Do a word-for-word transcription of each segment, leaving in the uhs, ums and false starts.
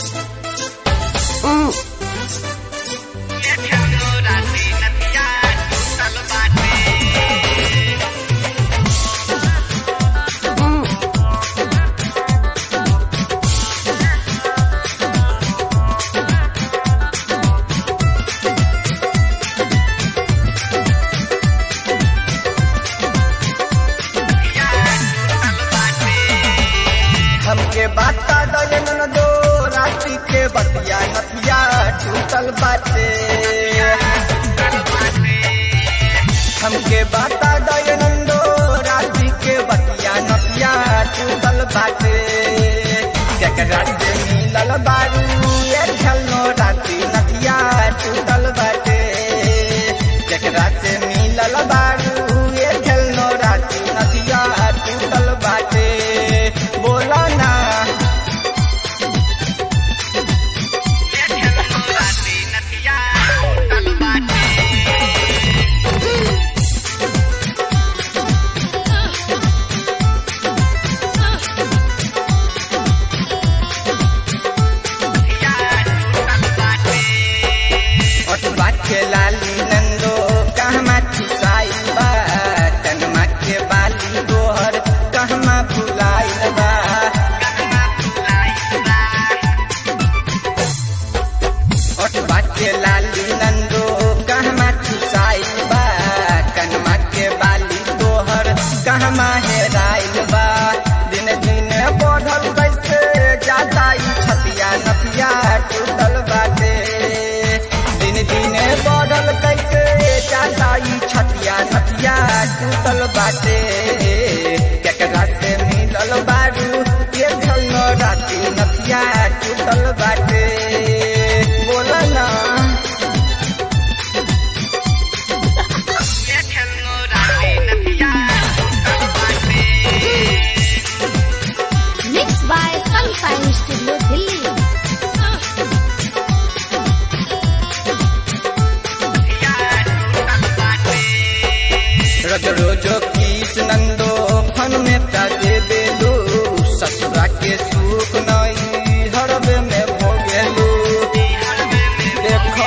हमके बाता दयन दो रात्रि के बतिया नथिया टूटल बाटे। हमके बाता दयन दो रात्रि के बतिया नथिया टूटल बाटे। केकरा से मिलल बारू ये छलनो रात्रि नथिया टूटल बाटे। केकरा से मिलल बारू ये छलनो रात्रि नथिया टूटल बाटे। बोला ना अटवा के लाली नंदो कहमा चुसाई बा। तनमा के बाली दोहर कहमा भुलाई बा। अटवा के लाली नंदो कहमा चुसाई बा। तनमा के बाली दोहर कहमा हेराइल बा। दिन दिन बढ़ल कैसे जाता ई छतिया नथिया टूटल बाटे। दिन दिन बढ़ल कैसे जाता ई छतिया नथिया टूटल बाटे। केकरा से मिलल बारू ये छलनो राती नथिया टूटल बाटे। बोला ना Mixed by Sunshine Studio, Delhi. रोज रोज किस नंदो फन में ताजे बेलू। ससुरा के सुख नई हरबे में भोगेलू। देखो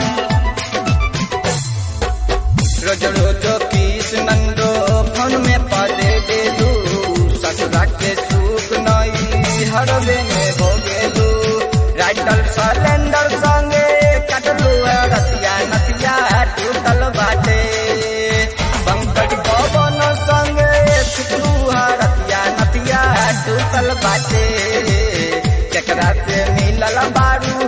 रोज रोज किस नंदो फन में पदे बेलू। ससुरा के सुख नई हरबे में भोगेलू। राइटर सलेंडर संगे कटलू रतिया नथिया टूटल बाटे। पंकज पवन संगे छुटलू रतिया नथिया टूटल बाटे। केकरा से मिलल बारू